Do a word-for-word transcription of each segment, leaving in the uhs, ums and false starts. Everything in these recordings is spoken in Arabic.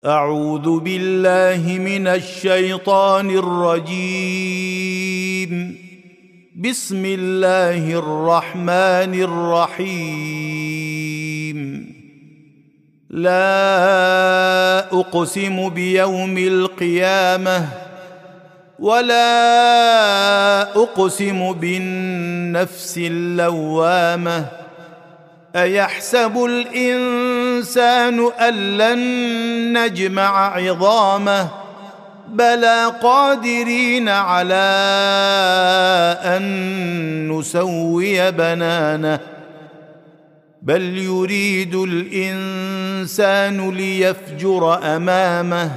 أعوذ بالله من الشيطان الرجيم. بسم الله الرحمن الرحيم. لا أقسم بيوم القيامة ولا أقسم بالنفس اللوامة. أيحسب الإنسان أن لن نجمع عظامه بلى قادرين على أن نسوي بنانه. بل يريد الإنسان ليفجر أمامه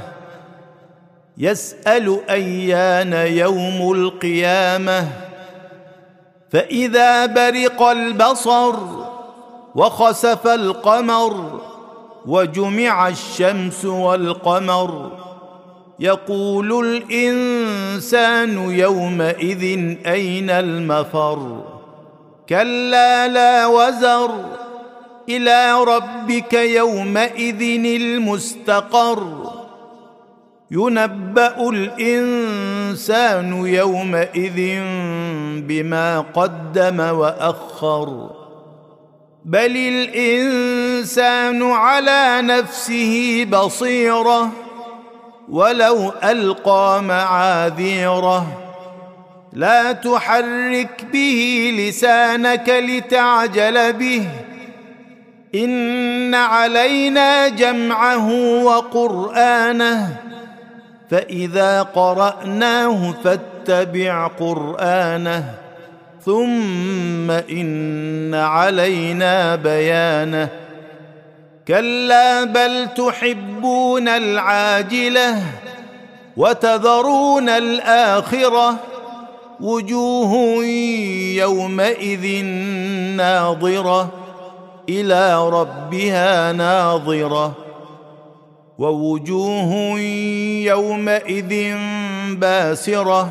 يسأل أيان يوم القيامة. فإذا برق البصر وخسف القمر وجمع الشمس والقمر يقول الإنسان يومئذ أين المفر. كلا لا وزر إلى ربك يومئذ المستقر. ينبأ الإنسان يومئذ بما قدم وأخر. بل الإنسان على نفسه بصيرة ولو ألقى معاذيره. لا تحرك به لسانك لتعجل به إن علينا جمعه وقرآنه فإذا قرأناه فاتبع قرآنه ثم إن علينا بيانه. كلا بل تحبون العاجلة وتذرون الآخرة. وجوه يومئذ ناظرة إلى ربها ناظرة. ووجوه يومئذ باسرة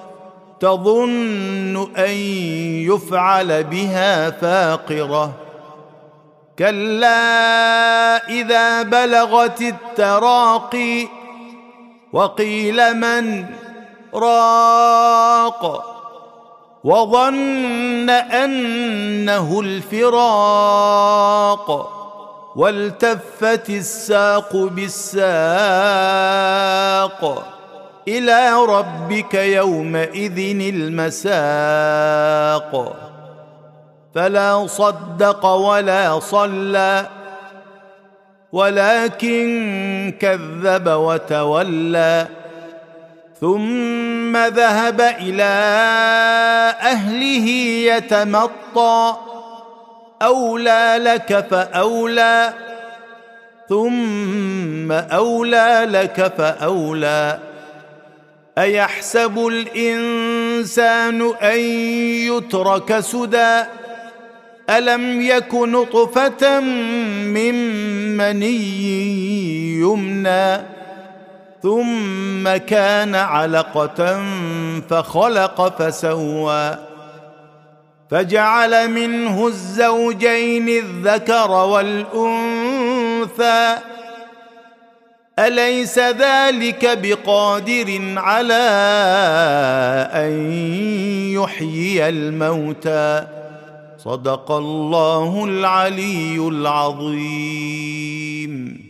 تظن أن يفعل بها فاقرة. كلا إذا بلغت التراقي وقيل من راق وظن أنه الفراق والتفت الساق بالساق إلى ربك يومئذ المساق. فلا صدق ولا صلى ولكن كذب وتولى ثم ذهب إلى أهله يتمطى. أولى لك فأولى ثم أولى لك فأولى. أيحسب الإنسان أن يترك سدى ألم يك نطفة من مني يمنى ثم كان علقة فخلق فسوى فجعل منه الزوجين الذكر والأنثى. أليس ذلك بقادر على أن يحيي الموتى. صدق الله العلي العظيم.